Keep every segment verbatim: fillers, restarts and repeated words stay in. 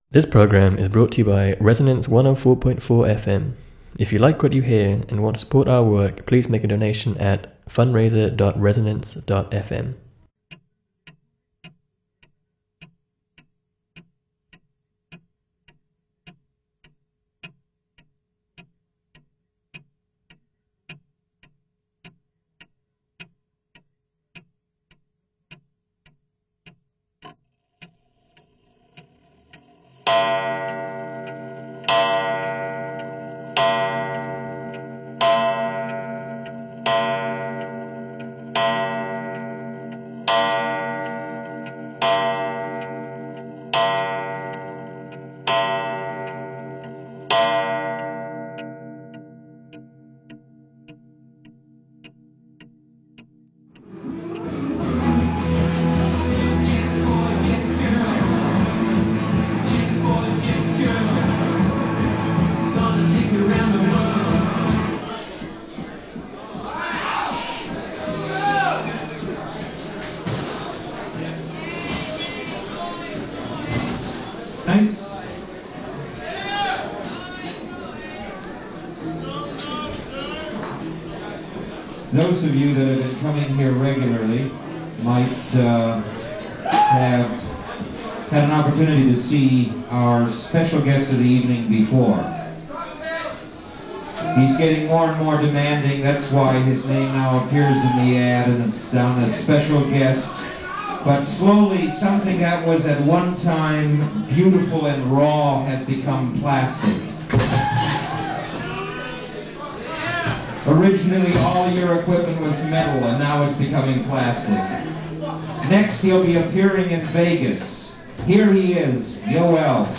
This program is brought to you by Resonance one oh four point four F M. If you like what you hear and want to support our work, please make a donation at fundraiser dot resonance dot f m. Those of you that have been coming here regularly might uh, have had an opportunity to see our special guest of the evening before. He's getting more and more demanding. That's why his name now appears in the ad and it's down as special guest. But slowly, something that was at one time beautiful and raw has become plastic. Originally, all your equipment was metal, and now it's becoming plastic. Next, he'll be appearing in Vegas. Here he is, Yoel.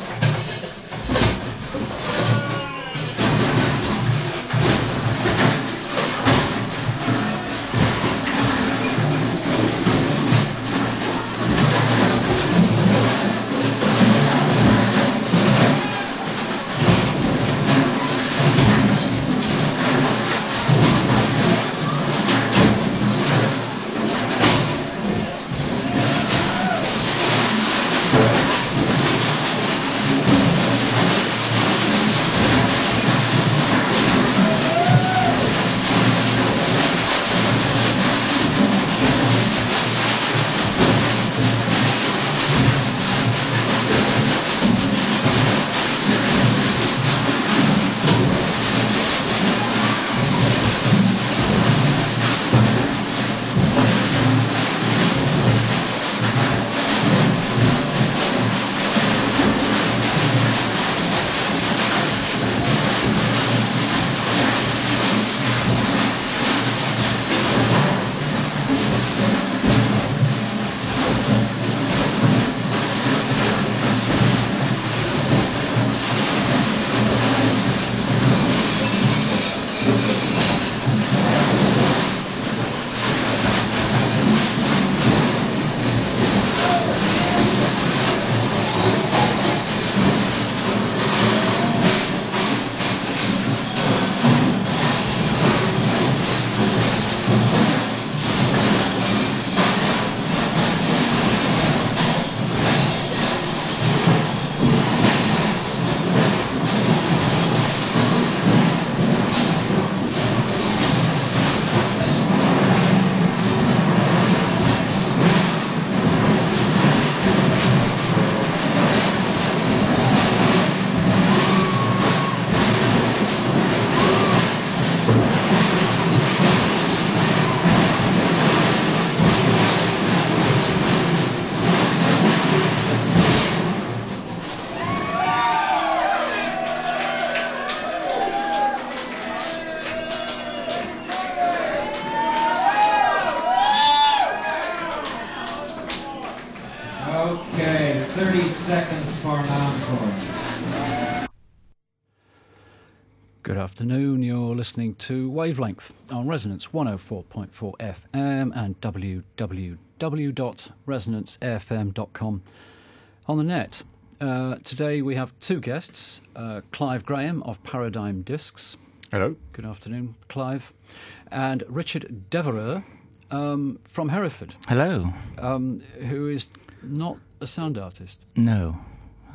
Good afternoon, you're listening to Wavelength on Resonance one oh four point four F M and w w w dot resonance f m dot com on the net. Uh, today we have two guests, uh, Clive Graham of Paradigm Discs. Hello. Good afternoon, Clive. And Richard Devereux um, from Hereford. Hello. Um, who is not a sound artist. No.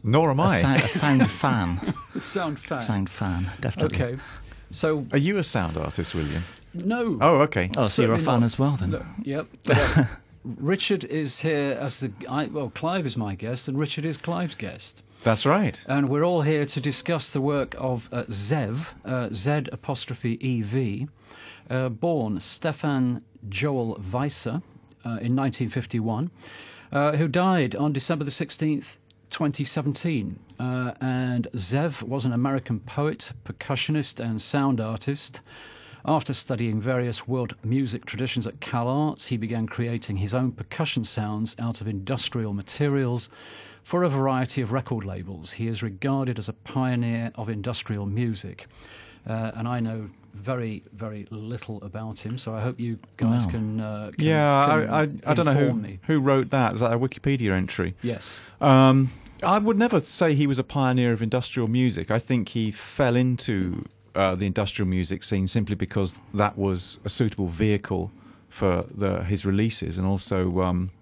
Nor am a, I. sound, a sound fan. Sound fan. Sound fan, definitely. Okay. So, Are you a sound artist, William? no. Oh, okay. Oh, so you're a Certainly fan not. as well, then? No, yep. But, uh, Richard is here as the... I, well, Clive is my guest, and Richard is Clive's guest. That's right. And we're all here to discuss the work of uh, Zev, uh, Z apostrophe E V, uh, born Stefan Joel Weiser uh, in nineteen fifty-one, uh, who died on December the sixteenth, twenty seventeen. Uh, and Zev was an American poet, percussionist and sound artist. After studying various world music traditions at Cal Arts, he began creating his own percussion sounds out of industrial materials for a variety of record labels. He is regarded as a pioneer of industrial music. Uh, and I know very, very little about him, so I hope you guys Wow. can, uh, can Yeah, can I, I, I don't know who, inform me. who wrote that. Is that a Wikipedia entry? Yes. Um, I would never say he was a pioneer of industrial music. I think he fell into uh, the industrial music scene simply because that was a suitable vehicle for the, his releases, and also um,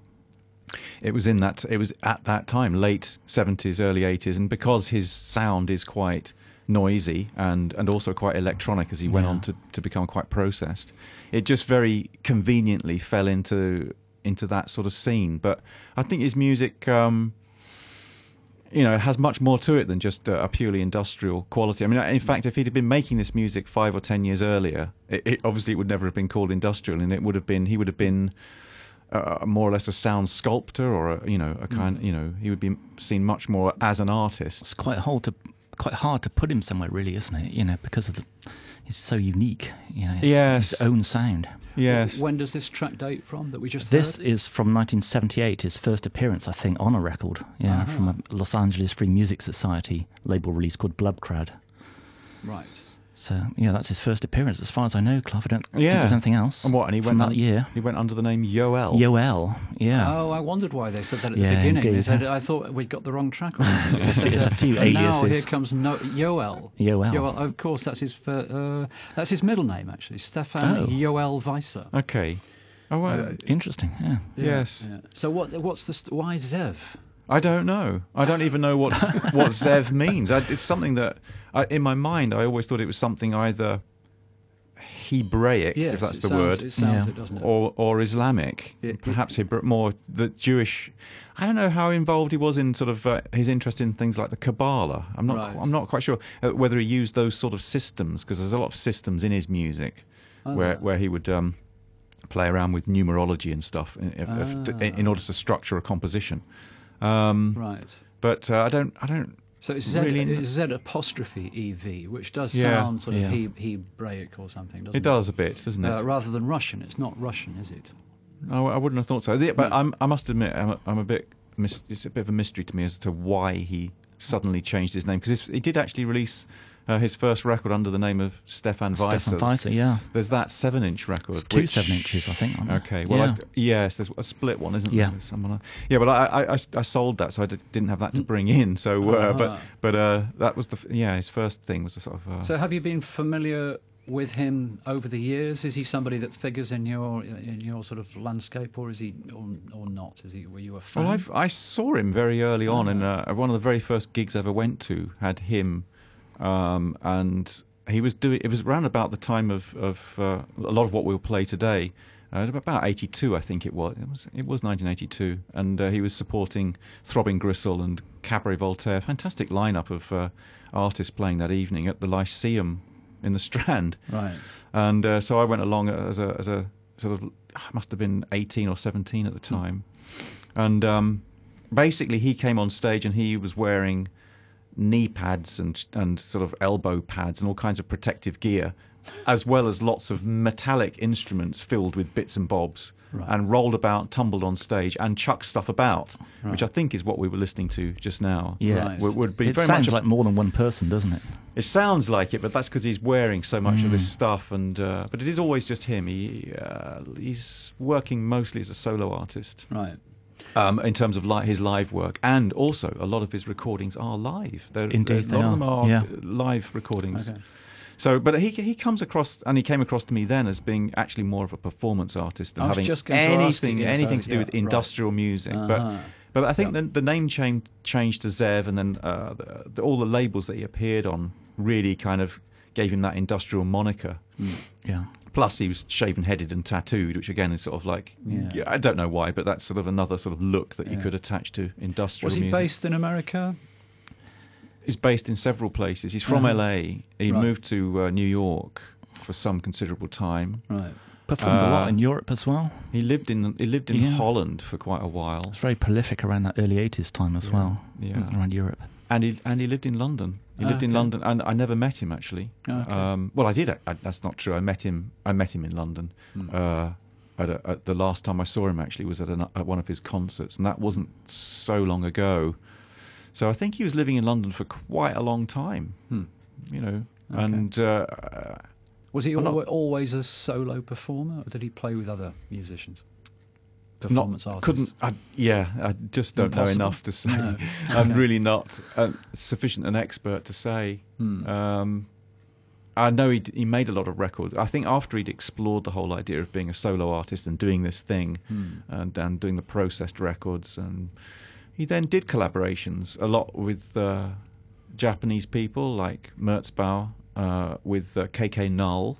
it was in that it was at that time, late seventies, early eighties, and because his sound is quite noisy and, and also quite electronic as he went Yeah. on to, to become quite processed, it just very conveniently fell into into that sort of scene. But I think his music, um, you know, has much more to it than just a, a purely industrial quality. I mean, in fact, if he'd have been making this music five or ten years earlier, it, it, obviously it would never have been called industrial, and it would have been he would have been uh, more or less a sound sculptor, or a, you know, a kind, Mm. you know, he would be seen much more as an artist. It's quite hard to quite hard to put him somewhere, really, isn't it? You know, because of the he's so unique. You know, his, Yes. his own sound. Yes. When does this track date from that we just This heard? is from nineteen seventy-eight, his first appearance, I think, on a record. Yeah, Uh-huh. from a Los Angeles Free Music Society label release called Blubcrad. Right. So, yeah, that's his first appearance, as far as I know, Clive. I don't think Yeah. there's anything else And what? And he from went that un- year. He went under the name Yoel. Yoel, yeah. Oh, I wondered why they said that at Yeah, the beginning. They indeed, said, huh? I thought we'd got the wrong track on. It's a few- it's a few And now aliases. here comes no- Yoel. Yoel. Yoel. Of course, that's his fir- uh, that's his middle name, actually. Stefan Oh. Yoel Weiser. Okay. Oh, well, Um, Interesting, yeah. Yeah, yes. yeah. So what? What's the st- why Zev? I don't know. I don't even know what what Zev means. I, it's something that, I, in my mind, I always thought it was something either Hebraic, Yes, if that's it the sounds, word, It sounds Yeah. it, doesn't it? or or Islamic, It- it- perhaps Hebrew, more the Jewish. I don't know how involved he was in sort of uh, his interest in things like the Kabbalah. I'm not. Right. qu- I'm not quite sure uh, whether he used those sort of systems, because there's a lot of systems in his music Oh. where where he would um, play around with numerology and stuff in, if- if- Ah. in order to structure a composition. Um, Right. But uh, I don't. I don't. So it's Z, really- it's Z apostrophe E V, which does Yeah, sound sort of yeah. he, Hebraic or something, doesn't it? It does a bit, doesn't it? Uh, rather than Russian. It's not Russian, is it? No, I wouldn't have thought so. The- But No. I'm, I must admit, I'm a, I'm a bit. Mis- it's a bit of a mystery to me as to why he suddenly changed his name, because he did actually release uh, his first record under the name of Stefan Weiser. Stefan Weiser, yeah. There's that seven-inch record. It's two which- seven inches, I think. aren't there? Okay. Well, yeah. I, yes, there's a split one, isn't Yeah. there? Someone, else- yeah, but I, I, I, I sold that, so I d- didn't have that to bring in. So, uh, Ah. but, but uh, that was the f- yeah. His first thing was a sort of. Uh, So have you been familiar with him over the years? Is he somebody that figures in your in your sort of landscape, or is he or, or not? Is he? Were you a fan? Well, I've, I saw him very early on, Ah. and uh, one of the very first gigs I ever went to had him, um, and he was doing. It was around about the time of, of uh, a lot of what we'll play today. Uh, about eighty-two, I think it was. It was it was nineteen eighty-two, and uh, he was supporting Throbbing Gristle and Cabaret Voltaire. Fantastic lineup of uh, artists playing that evening at the Lyceum in the Strand. right. And uh, so I went along as a as a sort of, I must have been eighteen or seventeen at the time, and um, basically he came on stage and he was wearing knee pads and and sort of elbow pads and all kinds of protective gear, as well as lots of metallic instruments filled with bits and bobs, Right. and rolled about, tumbled on stage, and chucked stuff about, which I Right. think is what we were listening to just now. Yeah. Right. Would, would be It very sounds much a- like more than one person, doesn't it? it sounds like it, but that's because he's wearing so much of this Mm. stuff, and uh, but it is always just him. He uh, he's working mostly as a solo artist, Right. um, in terms of li- his live work, and also a lot of his recordings are live. They're, Indeed, a they lot of are. them are Yeah. live recordings. Okay. So, but he he comes across, and he came across to me then as being actually more of a performance artist than I was having just going to ask anything you, yes, anything I- to do yeah, with right. industrial music. Uh-huh. But But I think Yeah. the, the name change, changed to Zev, and then uh, the, the, all the labels that he appeared on really kind of gave him that industrial moniker. Mm. Yeah. Plus, he was shaven-headed and tattooed, which again is sort of like, Yeah. yeah, I don't know why, but that's sort of another sort of look that you Yeah. could attach to industrial Was he music. based in America? He's based in several places. He's from Uh-huh. L A. He Right. moved to uh, New York for some considerable time. Right. Performed a lot Uh, in Europe as well. He lived in he lived in Yeah. Holland for quite a while. It's very prolific around that early eighties time as Yeah. well. Yeah. Around Europe. And he and he lived in London. He lived in Okay. London, and I never met him actually. Okay. Um, well, I did. I, that's not true. I met him. I met him in London. Hmm. Uh, at, a, at the last time I saw him actually was at, an, at one of his concerts, and that wasn't so long ago. So I think he was living in London for quite a long time. Hmm. You know, Okay. and uh, Was he I'm not- alwa- always a solo performer, or did he play with other musicians? not Performance artists? couldn't. I, yeah, I just don't Impossible. know enough to say. No. I'm Okay. really not uh, sufficient an expert to say. Hmm. Um, I know he d- he made a lot of records. I think after he'd explored the whole idea of being a solo artist and doing this thing, Hmm. and, and doing the processed records, and he then did collaborations a lot with uh, Japanese people like Merzbau, uh, with uh, K K Null,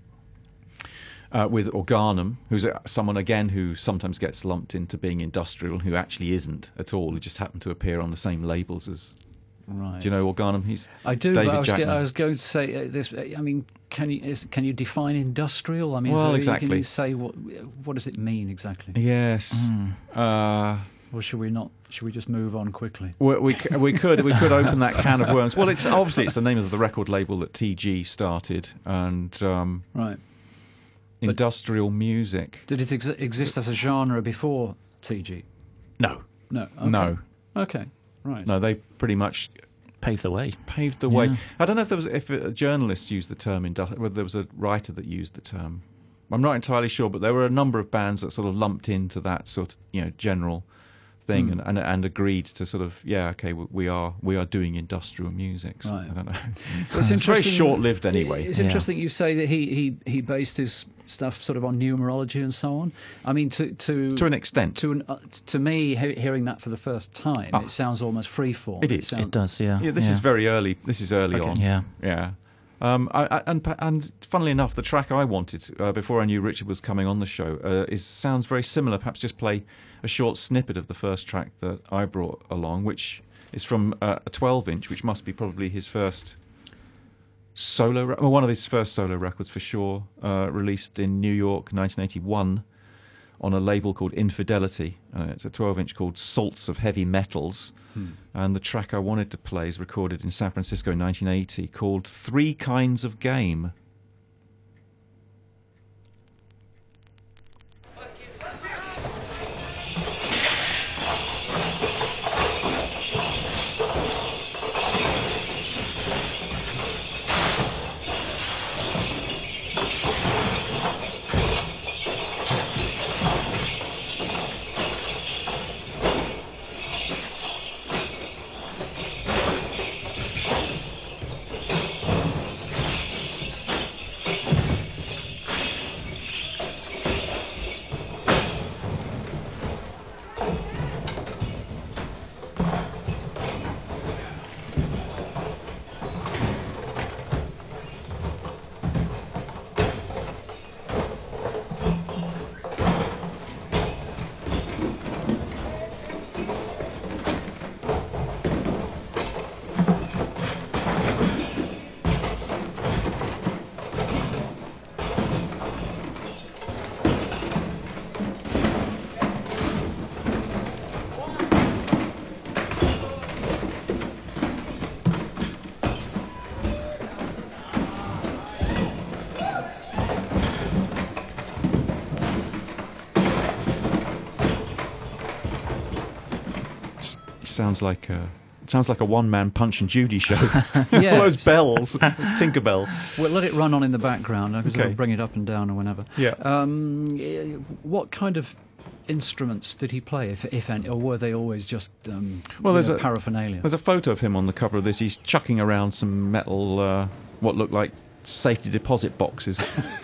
uh, with Organum, who's a, someone again who sometimes gets lumped into being industrial, who actually isn't at all. Who just happened to appear on the same labels as. Right. Do you know Organum? He's I do. David but I was, ge- Jackman. I was going to say uh, this. uh, I mean, can you is, can you define industrial? I mean, is Well, there- exactly. Can you say what what does it mean exactly? yes. Mm. Uh, Or should we not? Should we just move on quickly? We, we c- we could we could open that can of worms. Well, it's obviously it's the name of the record label that T G started, and um, Right. industrial music. Did it ex- exist as a genre before T G? No, No. Okay. no, Okay. Right. no. They pretty much Paved the way. paved the way. Yeah. I don't know if there was if a journalist used the term indu- whether there was a writer that used the term. I'm not entirely sure, but there were a number of bands that sort of lumped into that sort of you know general thing Hmm. and, and and agreed to sort of yeah okay we, we are we are doing industrial music. So, Right. I don't know. Well, it's It's very interesting- short-lived anyway. It's Yeah. interesting you say that he, he, he based his stuff sort of on numerology and so on. I mean, to to To an extent. to an, uh, to me, he- hearing that for the first time, Ah. it sounds almost freeform. It is. sound- It does, yeah. Yeah, this is very early. This is early Okay. on. Yeah. Yeah. Um, I, I, and pa- and funnily enough, the track I wanted uh, before I knew Richard was coming on the show uh, is sounds very similar. Perhaps just play a short snippet of the first track that I brought along, which is from uh, a twelve inch, which must be probably his first solo, re- well, one of his first solo records for sure, uh, released in New York, nineteen eighty-one, on a label called Infidelity. Uh, it's a twelve inch called Salts of Heavy Metals. Hmm. And the track I wanted to play is recorded in San Francisco in nineteen eighty, called Three Kinds of Game. Sounds like a sounds like a one man Punch and Judy show. Yeah. All those bells, Tinkerbell. Well, let it run on in the background. Because Okay. I'll bring it up and down or whenever. Yeah. Um, eh, what kind of instruments did he play, if, if any, or were they always just um, Well, you there's know, a- paraphernalia? There's a photo of him on the cover of this. He's chucking around some metal, uh, what look like safety deposit boxes,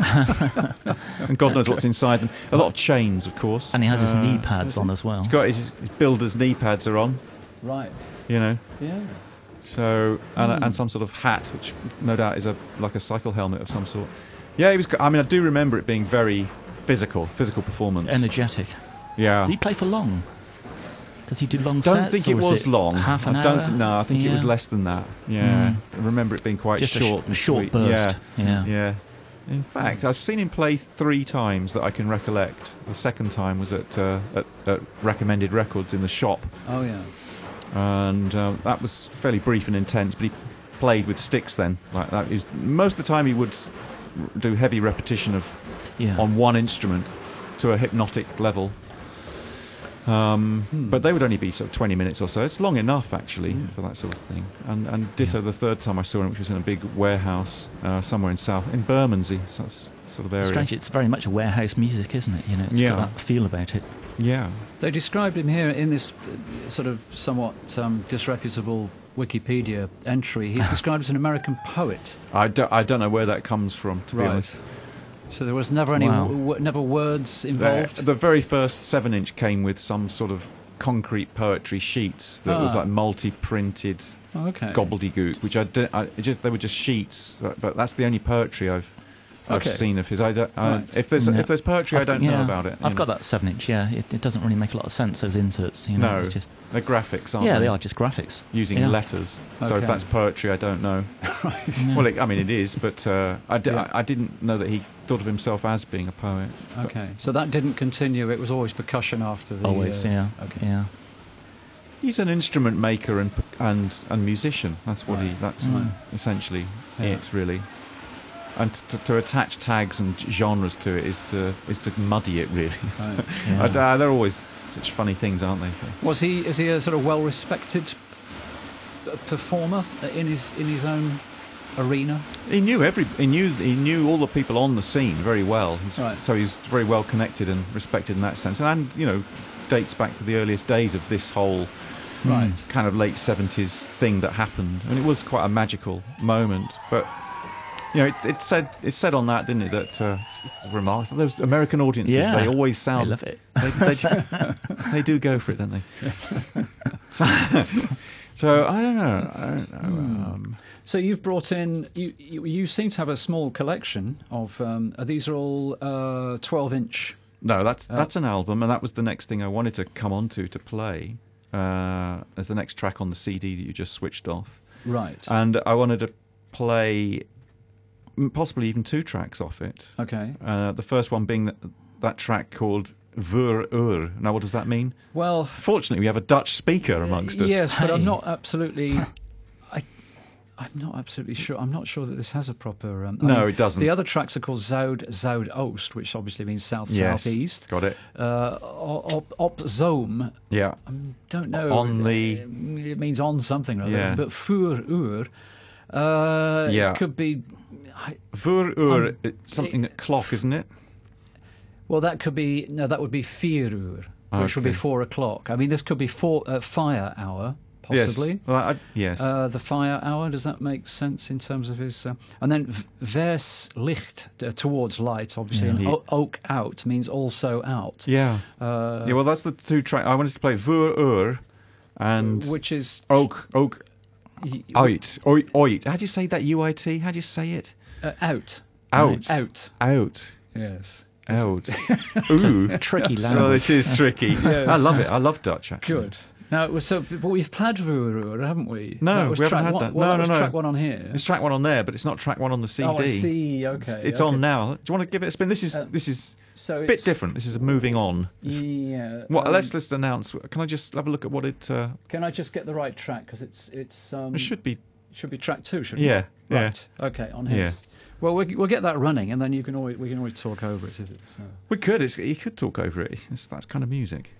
and God knows what's inside them. A lot of chains, of course, And he has his Uh, knee pads on as well. He's got his, his builder's knee pads are on, Right. you know. Yeah. So and, Hmm. and some sort of hat, which no doubt is a like a cycle helmet of some sort. Yeah, it was. I mean, I do remember it being very physical, physical performance. Energetic. Yeah. Did he play for long? Does he do long Don't sets? think or it is was long. Half an I don't hour? th- no, I think it was Yeah. less than that. Yeah, I remember it being quite Just a short, sh- and short sweet. burst. Yeah, Yeah. yeah. In fact, I've seen him play three times that I can recollect. The second time was at uh, at, at Recommended Records in the shop, Oh yeah. and uh, that was fairly brief and intense. But he played with sticks then, like that. He was, most of the time, he would do heavy repetition of Yeah. on one instrument to a hypnotic level. Um, Hmm. But they would only be sort of twenty minutes or so. It's long enough, actually, for that sort of thing. And, and ditto Yeah. the third time I saw him, which was in a big warehouse uh, somewhere in South, in Bermondsey, so that's sort of area. Strange, it's very much a warehouse music, isn't it? You know, it's Yeah. got that feel about it. Yeah. They described him here in this uh, sort of somewhat um, disreputable Wikipedia entry. He's described as an American poet. I don't, I don't know where that comes from, to be honest. So there was never any, Wow. w- w- never words The, involved. the very first seven inch came with some sort of concrete poetry sheets that was Ah. like multi-printed Oh, okay. gobbledygook, which I, did, I it just they were just sheets, but- but that's the only poetry I've I've Okay. seen of his. I don't, I, Right. if there's Yeah. if there's poetry, I've I don't got- know yeah. about it. you I've know. got that seven inch, yeah. It, it doesn't really make a lot of sense, those inserts, you know. No. It's just, They're graphics, aren't yeah, they? they are just graphics. Using Yeah. letters. So Okay. if that's poetry, I don't know. Right. Well, it, I mean, it is, but uh, I, di- Yeah. I, I didn't know that he thought of himself as being a poet. Okay. So that didn't continue. It was always percussion after the. Always, uh, yeah. Okay. Yeah. He's an instrument maker and per- and and musician. That's what he. Right. That's Mm. essentially Yeah. it, really. And to, to attach tags and genres to it is to is to muddy it, really. Right. Yeah. And, uh, they're always such funny things, aren't they? Was he? Is he a sort of well-respected uh, performer in his in his own arena? He knew every. He knew. He knew all the people on the scene very well. He's, Right. So he's very well connected and respected in that sense. And, and you know, dates back to the earliest days of this whole Right. kind of late seventies thing that happened. I mean, it was quite a magical moment. But you know, it, it said it said on that, didn't it? That uh, it's, it's remarkable. Those American audiences, Yeah. they always I sound. love it. They, they, they do go for it, don't they? so, so I don't know. I don't know. Um, So you've brought in. You, you you seem to have a small collection of. Um, uh, these are all uh, twelve-inch. No, that's Uh, that's an album, and that was the next thing I wanted to come on to to play uh, as the next track on the C D that you just switched off. Right. And I wanted to play mm, possibly even two tracks off it. Okay. Uh, the first one being that, that track called Voor Uur. Now, what does that mean? Well, Fortunately, we have a Dutch speaker amongst us. yes, but I'm Hey. not absolutely. I, I'm not absolutely sure. I'm not sure that this has a proper. Um, I No, mean, it doesn't. The other tracks are called Zuid Zuidoost, which obviously means south Yes, southeast. got it. Uh, op op zoom. Yeah. I don't know. On the- It means on something or other. Yeah. But voor uur. Uh, Yeah. It could be. I, Voor Uur, Um, it's something that clock, isn't it? well, that could be. No, that would be vier uur, which would be Okay. four o'clock. I mean, this could be four uh, fire hour, possibly. Yes. Well, I, yes. Uh, the fire hour, does that make sense in terms of his... Uh, and then v- vers licht, uh, towards light, obviously, Yeah. and He- o- oak out means also out. yeah. Uh, Yeah, well, that's the two tracks. I wanted to play Voor Uur and which is... Oak, Oak, y- Uit. Oit. Oit. How do you say that, U I T? How do you say it? Uh, out. Out. Out. Out. Yes. Out. Ooh. Tricky So language. it is tricky. Yes. I love it. I love Dutch, actually. Good. Now, it was so, but we've played Vuurur, haven't we? No, That was we haven't track had one, that. Well, No, that no, was no. track one on here. It's track one on there, but it's not track one on the C D. Oh, I see. It's, Okay. it's okay. on now. Do you want to give it a spin? This is Uh, this is So a it's, bit different. This is moving on. Yeah. What? um, let's let's announce. Can I just have a look at what it? Uh, Can I just get the right track? Because it's it's um it should be. should be track two, shouldn't Yeah. it? Yeah. Right. Okay. On here. Yeah. Well, we'll we'll get that running, and then you can always we can always talk over it. If it's, uh, We could. It's, you could talk over it. It's, that's kind of music.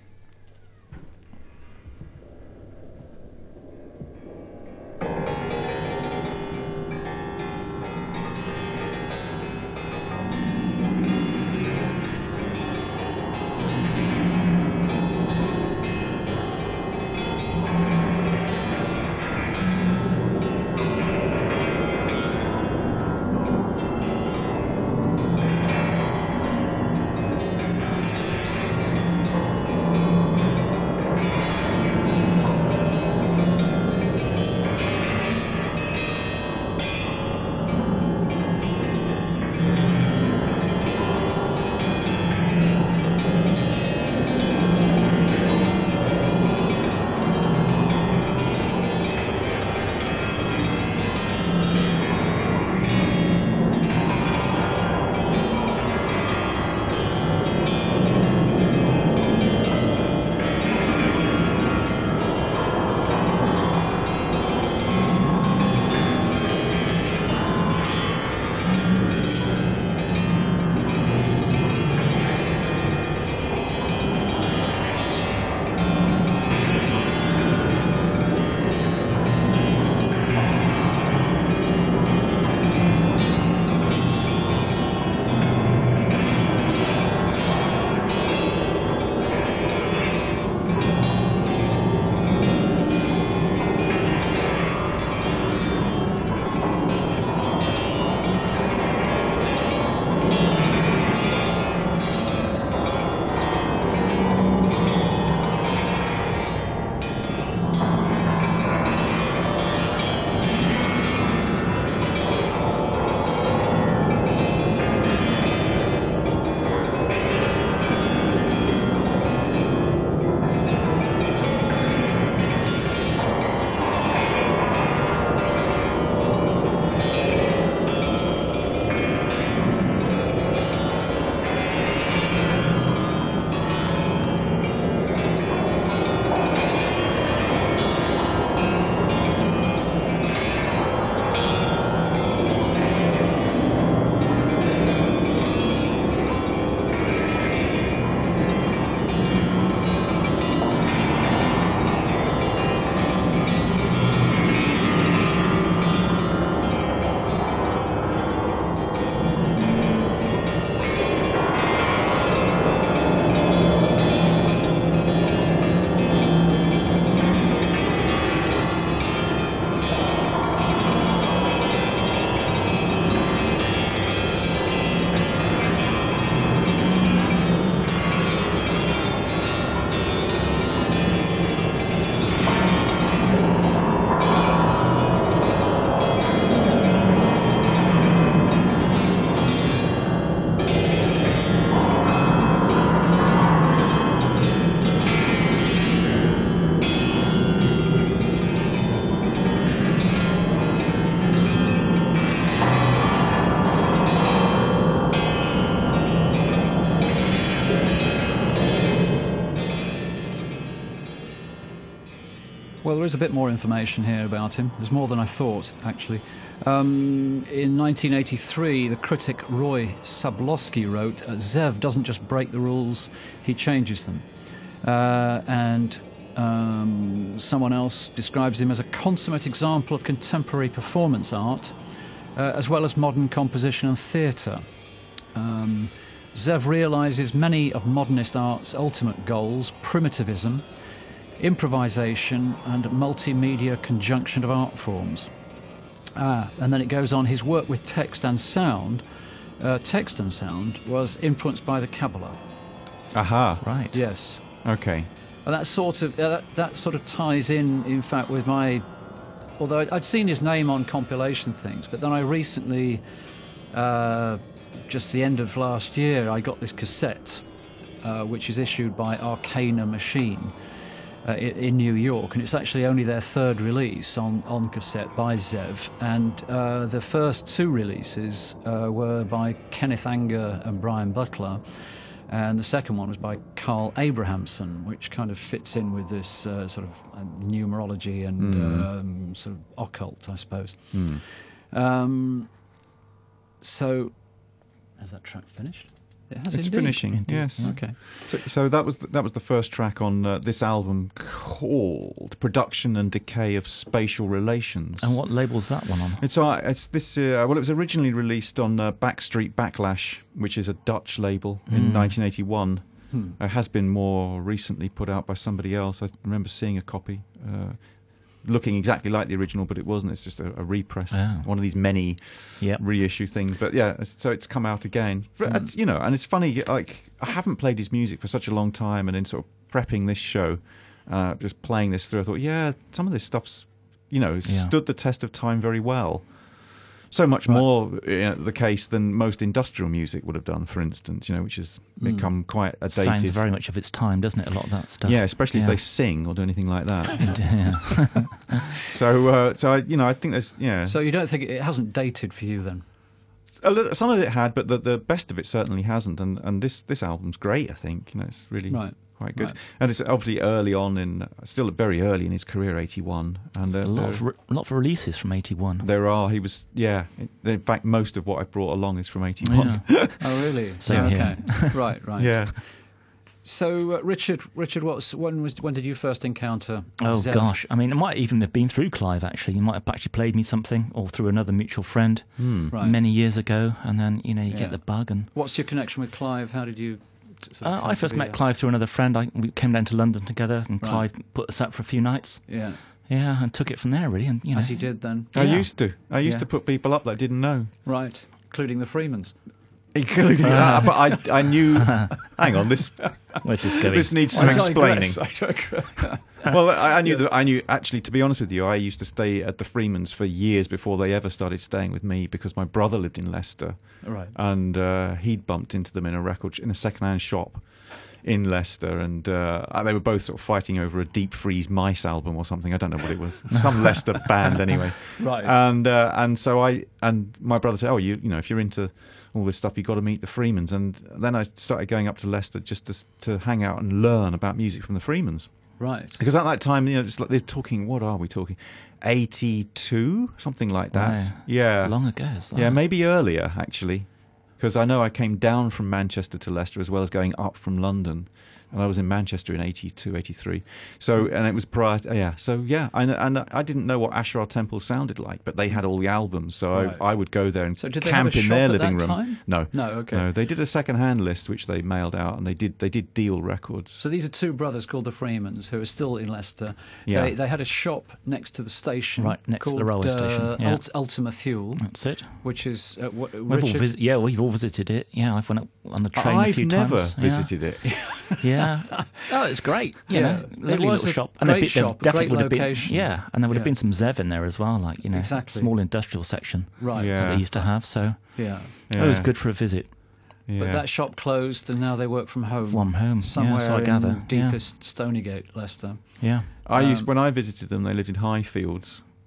Well, there is a bit more information here about him. There's more than I thought, actually. Um, in nineteen eighty-three, the critic Roy Sablowski wrote, Zev doesn't just break the rules, he changes them. Uh, and um, someone else describes him as a consummate example of contemporary performance art, uh, as well as modern composition and theatre. Um, Zev realises many of modernist art's ultimate goals: primitivism, improvisation and multimedia conjunction of art forms. Ah, and then it goes on, his work with text and sound, uh, text and sound was influenced by the Kabbalah. Aha. Right. Yes. Okay. And that sort of uh, that, that sort of ties in, in fact, with my... Although I'd, I'd seen his name on compilation things, but then I recently, uh, just the end of last year, I got this cassette, uh, which is issued by Arcana Machine uh, in, in New York, and it's actually only their third release on, on cassette by Zev. And uh, the first two releases uh, were by Kenneth Anger and Brian Butler. And the second one was by Carl Abrahamson, which kind of fits in with this uh, sort of uh, numerology and Mm. um, sort of occult, I suppose. Mm. Um, so, has that track finished? It has It's indeed. finishing, Indeed. yes. Okay. So, so that was the, that was the first track on uh, this album called "Production and Decay of Spatial Relations." And what label's that one on? It's uh, it's this. Uh, well, it was originally released on uh, Backstreet Backlash, which is a Dutch label, in Mm. nineteen eighty-one. Hmm. It has been more recently put out by somebody else. I remember seeing a copy, uh, looking exactly like the original, but it wasn't. It's just a, a repress, Oh. one of these many Yep. reissue things. But yeah, it's- so it's come out again. Mm. It's, you know, and it's funny. Like, I haven't played his music for such a long time, and in sort of prepping this show, uh, just playing this through, I thought, yeah, some of this stuff's, you know, stood the test of time very well. So much Right. more uh, the case than most industrial music would have done, for instance, you know, which has Mm. become quite a dated. Sounds very much of its time, doesn't it? A lot of that stuff. Yeah, especially if Yeah. they sing or do anything like that. yeah. so, uh, so I, you know, I think there's, yeah, So you don't think it, it hasn't dated for you then? a little, some of it had, but the the best of it certainly hasn't. And and this this album's great. I think, you know, it's really Right. quite good. Right. And it's obviously early on in, still very early in his career, eighty-one. And a uh, lot there, of re- lot of releases from eighty-one. there are. He was, yeah. In fact, most of what I brought along is from eighty-one. Yeah. Oh, really? Same okay. here. right, right. Yeah. So, uh, Richard, Richard, what's when was when did you first encounter? Oh Zev? gosh, I mean, it might even have been through Clive. Actually, you might have actually played me something, or through another mutual friend Hmm. Right. many years ago, and then you know you Yeah. get the bug. And What's your connection with Clive? How did you? t- sort of uh, come I to first be met a- Clive through another friend. I we came down to London together, and Right. Clive put us up for a few nights. Yeah, Yeah, and took it from there really. And you know, as he did then. I Yeah. used to. I used Yeah. to put people up that I didn't know. Right, including the Freemans. Including that, but I, I knew. Hang on, this where's this going? this needs some I explaining. digress, I digress. Well, I, I knew that. I knew actually. To be honest with you, I used to stay at the Freemans for years before they ever started staying with me, because my brother lived in Leicester, Right. and uh, he'd bumped into them in a record in a second-hand shop in Leicester, and uh, they were both sort of fighting over a Deep Freeze Mice album or something. I don't know what it was. Some Leicester band anyway. Right. And uh, and so I and my brother said, "Oh, you you know, if you're into all this stuff, you've got to meet the Freemans." And then I started going up to Leicester just to to hang out and learn about music from the Freemans. Right. Because at that time, you know, it's like they're talking. What are we talking? eighty-two, something like that. Wow. Yeah, Long ago. Is that? yeah, maybe earlier actually. Because I know I came down from Manchester to Leicester as well as going up from London, and I was in Manchester in eighty-two, eighty-three. So, and it was prior. To, yeah, so yeah, I, and I didn't know what Asherah Temple sounded like, but they had all the albums, so Right. I, I would go there and So did they have camp a in shop their at living that room. time? No, No. Okay. no, they did a second-hand list which they mailed out, and they did they did deal records. So these are two brothers called the Freemans who are still in Leicester. Yeah. They, they had a shop next to the station. Right, next to the called, railway uh, station, yeah. Ult- Ultima Thule, That's it. which is uh, what, We've all Richard. vis- yeah, we've all visited it. Yeah, I've went up on the train a I've few never times. Yeah. visited it. Yeah. Oh, it's great. You Yeah. know, It lovely was little a shop. great there be- there shop, a definitely great would have been- location. yeah, and there would Yeah. have been some Zev in there as well, like, you know, Exactly. small industrial section Right. Yeah. that they used to have. So Yeah. it was Yeah. good for a visit. Yeah. But that shop closed, and now they work from home. From home, somewhere yeah, so I in gather. Yeah. deepest Stonygate, Leicester. Yeah. I used um, when I visited them, they lived in Highfields.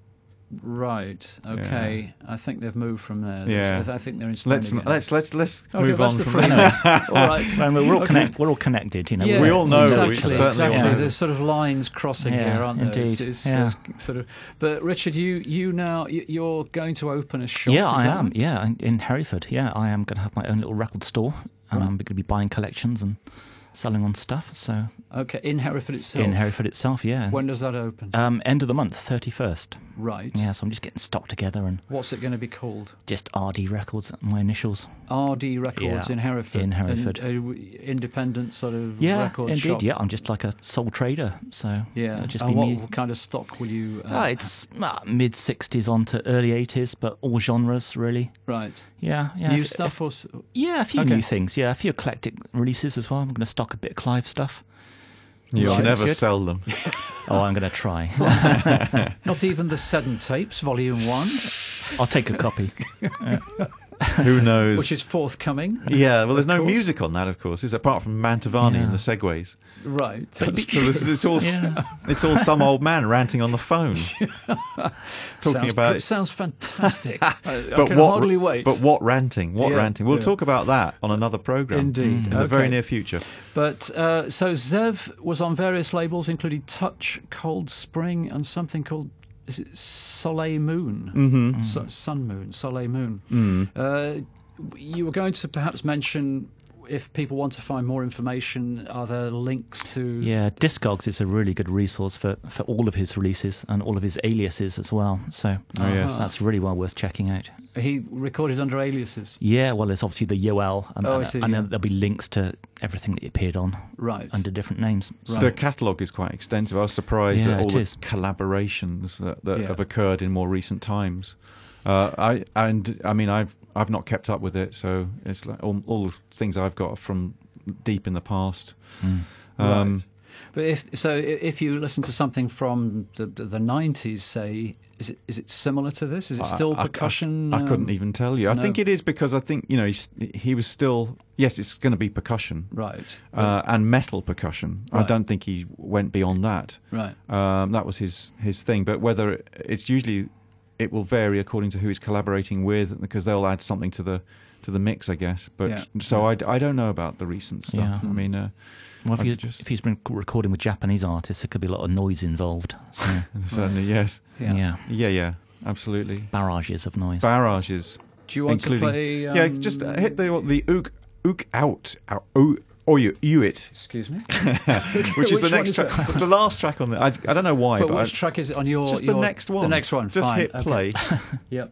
Right. Okay. Yeah. I think they've moved from there. Yeah. I think they're in. Let's let's let's let's okay, move on the from that. All right. Well, we're all okay. connect, We're all connected, you know. Yeah, we all know. Exactly. We certainly exactly. all know. There's sort of lines crossing yeah, here, aren't there? Indeed. It's, it's, yeah. it's sort of. But Richard, you you now you're going to open a shop. Yeah, is I that am. right? Yeah, in, in Hereford. Yeah, I am going to have my own little record store, and Right. I'm going to be buying collections and selling on stuff. So Okay, in Hereford itself. in Hereford itself, yeah. When does that open? Um, end of the month, thirty-first. Right. Yeah, so I'm just getting stock together and What's it going to be called? just R D Records, my initials. R D Records Yeah, in Hereford. in Hereford. An a independent sort of Yeah, record indeed. shop. Yeah, I'm just like a sole trader. So Yeah. it'll just and be what, me. what kind of stock will you? Uh, Ah, it's uh, mid sixties on to early eighties, but all genres really. right. Yeah, yeah. New if- stuff if- or s- yeah, a few Okay. new things. Yeah, a few eclectic releases as well. I'm going to stock a bit of Clive stuff. You'll Right. never Good. sell them. Oh, I'm going to try. not even the Seven Tapes, Volume One, I'll take a copy. Who knows? which is forthcoming. yeah, well, there's of no course. music on that, of course, is apart from Mantovani Yeah. and the segues. Right. So That's it's, true. it's all Yeah. it's all some old man ranting on the phone, talking sounds, about. It sounds fantastic. I, I But can what? hardly wait. But what ranting? What Yeah, ranting? We'll yeah. talk about that on another program. Indeed. in the very Okay. near future. But uh, so Zev was on various labels, including Touch, Cold Spring, and something called is it Soleil Moon, Mm-hmm. so, Sun Moon, Soleil Moon. Mm. Uh, you were going to perhaps mention if people want to find more information, are there links to? Yeah, Discogs is a really good resource for, for all of his releases and all of his aliases as well. So Oh, yes. Uh-huh. that's really well worth checking out. He recorded under aliases, Yeah, well, there's obviously the U L, and, Oh, I and, see, and yeah. then there'll be links to everything that he appeared on right? under different names. So Right. the catalogue is quite extensive. I was surprised Yeah, at all it the is. collaborations that, that Yeah. have occurred in more recent times. Uh, I and I mean I've I've not kept up with it, so it's like all, all the things I've got are from deep in the past. Mm. Um, Right. But if so, i- if you listen to something from the the nineties, say, is it is it similar to this? Is it still I- I- percussion? I, couldn't um, even tell you. I no. think it is because I think you know he's, he was still yes, it's going to be percussion Right. uh, and metal percussion. I Right. don't think he went beyond that. right. Um, that was his his thing. But whether it, it's usually it will vary according to who he's collaborating with, because they'll add something to the to the mix, I guess. But Yeah. so I, I don't know about the recent stuff. Yeah. I mean, uh, Well, if, I he's, just- if he's been recording with Japanese artists, there could be a lot of noise involved. So, certainly yes, Yeah. yeah, yeah, yeah, absolutely. barrages of noise. Barrages, Do you want including to play? Um, yeah, just uh, hit the the ook ook out out oh, or you you it, Excuse me. which is the Which one next is track. that? It's the last track on the. I, I don't know why, But but, which I, track is it on your? just your, the next one. The next one. Just fine. hit okay. play. Yep.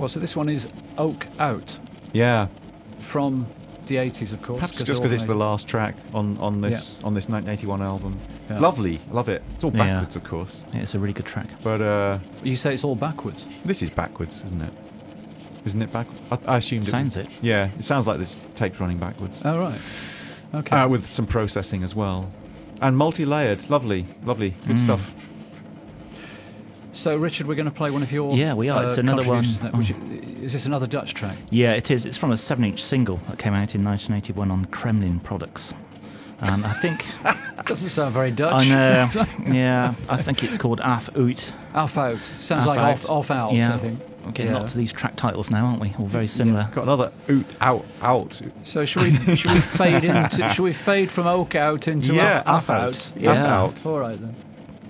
Well, so this one is Oak Out Yeah, from the eighties, of course. perhaps 'cause just they're because it's the all last track on on this on this nineteen eighty-one album. Yeah. Lovely, love it. It's all Yeah. backwards, of course, Yeah, it's a really good track. but uh, made. You say it's all backwards. this is backwards, isn't it? Isn't it backwards? I, I assumed Sounds it. it. Yeah, it sounds like this tape's running backwards. Oh, right. Okay. Uh, with some processing as well. And multi-layered. Lovely, lovely. Good Mm. stuff. So, Richard, we're going to play one of your Yeah, we are. uh, It's another one. contributions now. Would you- Is this another Dutch track? Yeah, it is. It's from a seven-inch single that came out in nineteen eighty-one on Kremlin Products. And I think... Doesn't sound very I Dutch. know. Yeah, I think it's called Af Uit. Off Out. Sounds Off like Out. off, off Out, Yeah. I think. We're getting Yeah. lots of these track titles now, aren't we? All very similar. Got another oot, out, out. So should we should we fade into should we fade from Oak Out into Yeah, Off, Off Off Out. Out? Off Yeah. Out. All right then.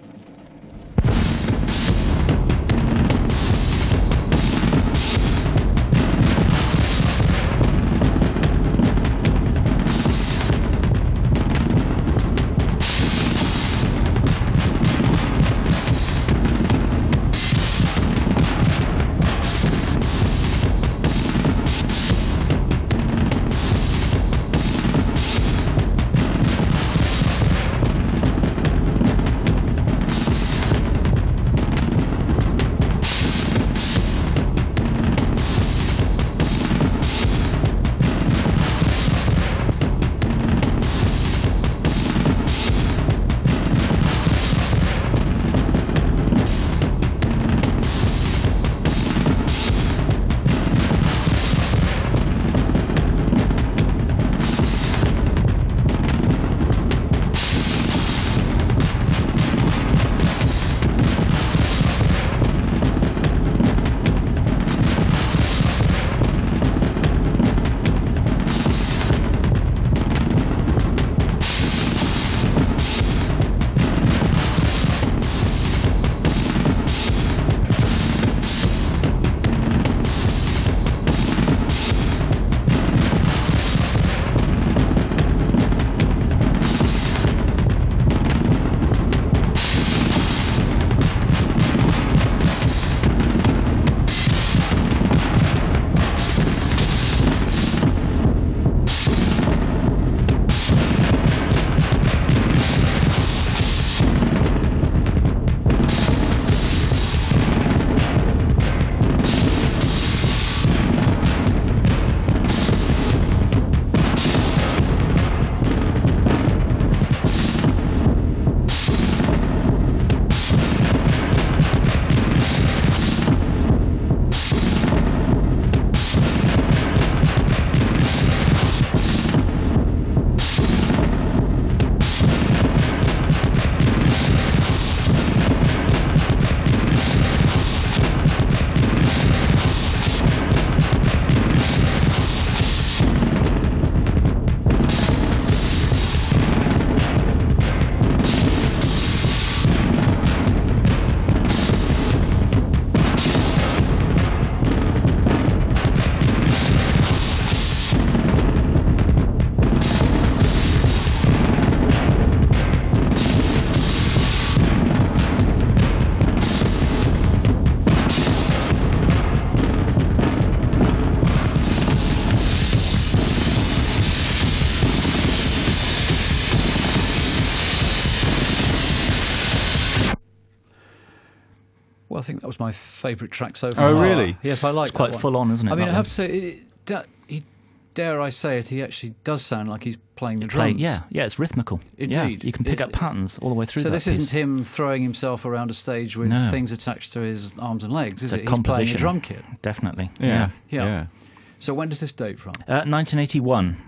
Well, I think that was my favourite track so far. Oh, really? Yes, I like It's quite that one. full on, isn't it? I mean, that I have one? to say, it, da- he, dare I say it, he actually does sound like he's playing the Play- drums. yeah, yeah, it's rhythmical. Yeah, Indeed. you can pick It- up patterns all the way through. So that this piece. isn't him throwing himself around a stage with No. things attached to his arms and legs, is It's a it? He's playing a composition. drum kit. Definitely. Yeah. Yeah. Yeah. So when does this date from? Uh, nineteen eighty-one.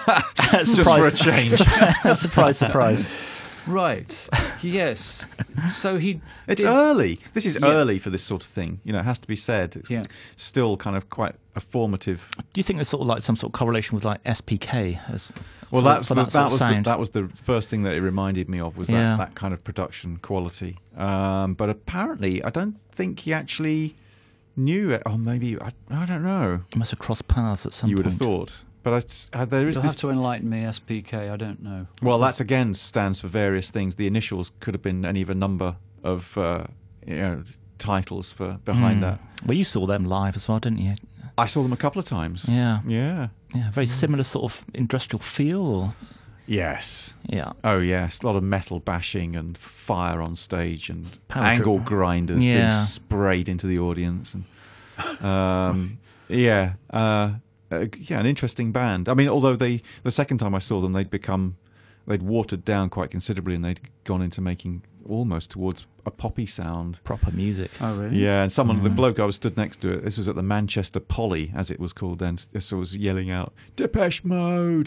Just for a change. surprise, surprise. Right. Yes. So he. It's did- early. This is Yeah. early for this sort of thing. You know, it has to be said. It's Yeah. still kind of quite a formative. Do you think there's sort of like some sort of correlation with like S P K? As, Well, for- that's for the, that, that, sort of was the, sound? that was the first thing that it reminded me of was that, Yeah. that kind of production quality. Um, but apparently, I don't think he actually knew it. Oh, maybe I, I don't know. Must have crossed paths at some You would point. have thought, but I s uh, there is You'll this. have to enlighten me, S P K. I don't know. Well, that again stands for various things. The initials could have been any of a number of uh, you know titles for behind Mm. that. Well, you saw them live as well, didn't you? I saw them a couple of times. Yeah. Yeah. Yeah, very similar sort of industrial feel. Or, Yes. yeah. Oh yes, a lot of metal bashing and fire on stage and Power angle trip. grinders being Yeah. sprayed into the audience and um, yeah, uh, uh, yeah, an interesting band. I mean, although they the second time I saw them, they'd become they'd watered down quite considerably and they'd gone into making almost towards a poppy sound. Proper music. Oh, really? Yeah, and someone, the Mm. bloke I was stood next to it, this was at the Manchester Poly, as it was called then, so was yelling out, Depeche Mode!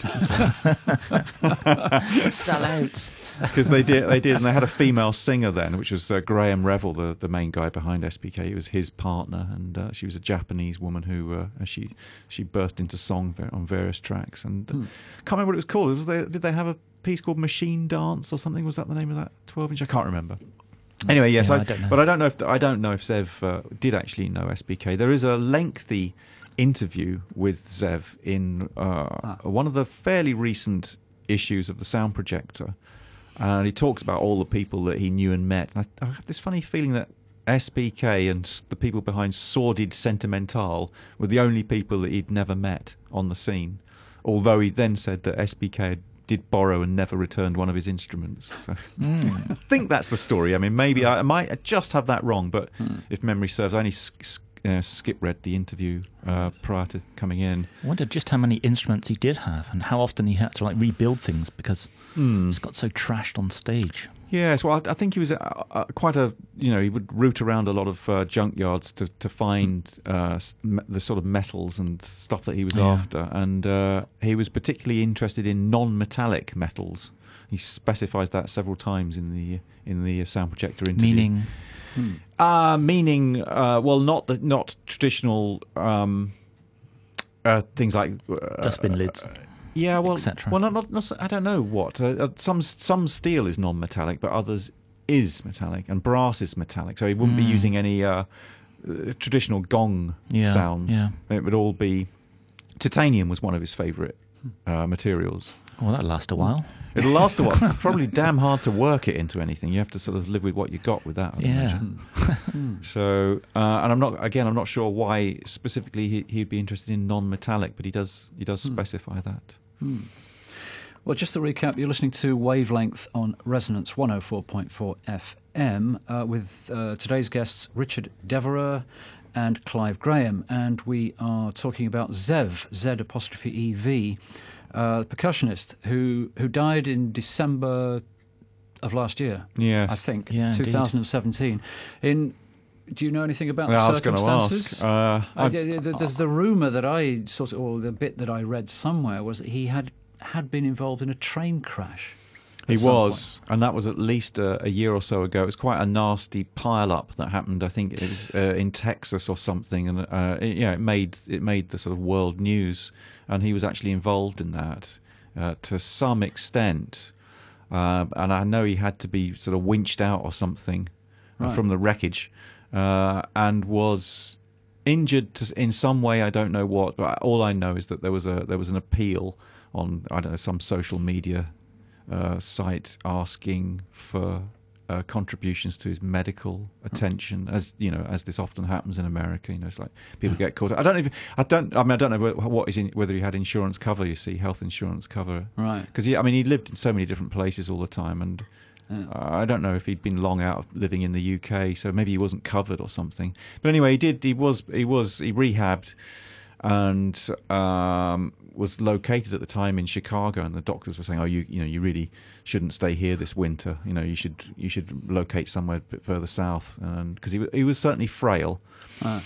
Sell out. Because they did, they did, and they had a female singer then, which was uh, Graham Revel, the, the main guy behind S P K. It was his partner, and uh, she was a Japanese woman who uh, she she burst into song ver- on various tracks. And uh, Hmm. can't remember what it was called. Was they, did they have a piece called Machine Dance or something? Was that the name of that twelve inch? I can't remember. Anyway, yes, Yeah, I, I don't know. but I don't know if I don't know if Zev uh, did actually know S B K. There is a lengthy interview with Zev in uh, Ah. one of the fairly recent issues of the Sound Projector, and he talks about all the people that he knew and met. And I, I have this funny feeling that S B K and s- the people behind Sordid Sentimental were the only people that he'd never met on the scene. Although he then said that S B K did borrow and never returned one of his instruments. So Mm. I think that's the story. I mean, maybe I, I might just have that wrong, but if memory serves, I only s- s- uh, skip read the interview uh, prior to coming in. I wondered just how many instruments he did have and how often he had to like rebuild things because Hmm. it's got so trashed on stage. Yes, well, I, I think he was uh, uh, quite a, you know, he would root around a lot of uh, junkyards to, to find uh, s- me- the sort of metals and stuff that he was Yeah. after. And uh, he was particularly interested in non-metallic metals. He specifies that several times in the in the Sound Projector interview. Meaning, Hmm. Uh, meaning, uh, well, not the, not traditional um, uh, things like uh, dustbin lids. yeah, well, et cetera. well, not, not, not, I don't know what. Uh, uh, some some steel is non-metallic, but others is metallic, and brass is metallic. So he wouldn't be Mm. using any uh, uh, traditional gong Yeah, sounds. yeah. It would all be. Titanium was one of his favourite uh, materials. Well, that'll last a while. It'll last a while. Probably damn hard to work it into anything. You have to sort of live with what you got with that. I would Yeah. imagine. Hmm. So, uh, and I'm not again. I'm not sure why specifically he, he'd be interested in non-metallic, but he does. He does Hmm. specify that. Hmm. Well, just to recap, you're listening to Wavelength on Resonance one oh four point four F M uh, with uh, today's guests Richard Devereux and Clive Graham, and we are talking about Zev, Z apostrophe E V, uh, percussionist who who died in December of last year, Yes. I think, Yeah, indeed. twenty seventeen. In do you know anything about Well, I the was going to circumstances? ask. Uh, I, I- th- th- there's the rumour that I sort of, or the bit that I read somewhere was that he had had been involved in a train crash. He at some was, and that was at least a, a year or so ago. It was quite a nasty pile-up that happened. I think it was uh, in Texas or something, and uh, it, yeah, it made it made the sort of world news. And he was actually involved in that uh, to some extent. Uh, and I know he had to be sort of winched out or something uh, Right. from the wreckage, uh, and was injured to, in some way. I don't know what. But all I know is that there was a there was an appeal on I don't know some social media uh, site asking for uh, contributions to his medical attention, as you know, as this often happens in America. You know, it's like people get caught. I don't even. I don't. I mean, I don't know what, what is in, whether he had insurance cover. You see, health insurance cover. Right. Because I mean, he lived in so many different places all the time, and Yeah. uh, I don't know if he'd been long out of living in the U K, so maybe he wasn't covered or something. But anyway, he did. He was. He was. He rehabbed, and um, was located at the time in Chicago. And the doctors were saying, "Oh, you, you know, you really shouldn't stay here this winter. You know, you should, you should locate somewhere a bit further south." And because he, wa- he was certainly frail. Ah.